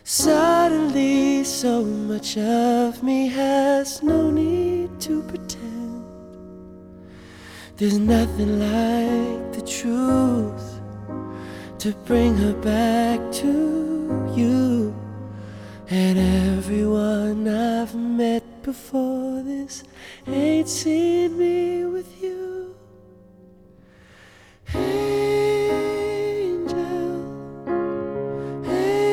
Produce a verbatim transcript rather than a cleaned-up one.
Suddenly so much of me has no need to pretend. There's nothing like the truth to bring her back to you. And everyone I've met before this ain't seen me with you.